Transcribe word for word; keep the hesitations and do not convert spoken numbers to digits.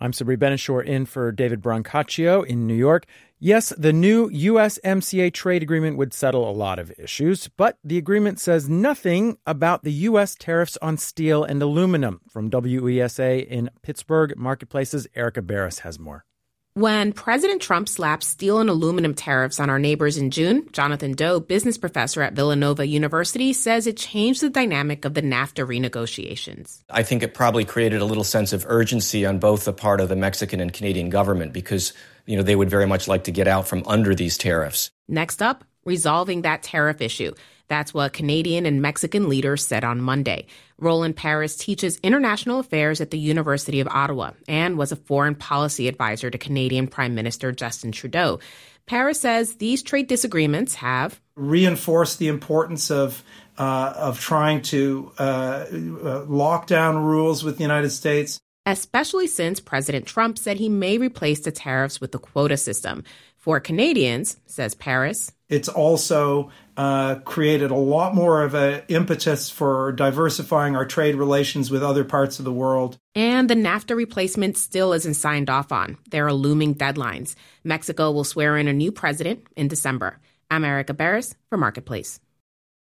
I'm Sabri Benishore in for David Brancaccio in New York. Yes, the new U S M C A trade agreement would settle a lot of issues, but the agreement says nothing about the U S tariffs on steel and aluminum. From W E S A in Pittsburgh Marketplace's Erica Barris has more. When President Trump slapped steel and aluminum tariffs on our neighbors in June, Jonathan Doe, business professor at Villanova University, says it changed the dynamic of the NAFTA renegotiations. I think it probably created a little sense of urgency on both the part of the Mexican and Canadian government because, you know, they would very much like to get out from under these tariffs. Next up, resolving that tariff issue. That's what Canadian and Mexican leaders said on Monday. Roland Paris teaches international affairs at the University of Ottawa and was a foreign policy advisor to Canadian Prime Minister Justin Trudeau. Paris says these trade disagreements have reinforced the importance of uh, of trying to uh, lock down rules with the United States, especially since President Trump said he may replace the tariffs with the quota system. For Canadians, says Paris, it's also uh, created a lot more of an impetus for diversifying our trade relations with other parts of the world. And the NAFTA replacement still isn't signed off on. There are looming deadlines. Mexico will swear in a new president in December. I'm Erica Barris for Marketplace.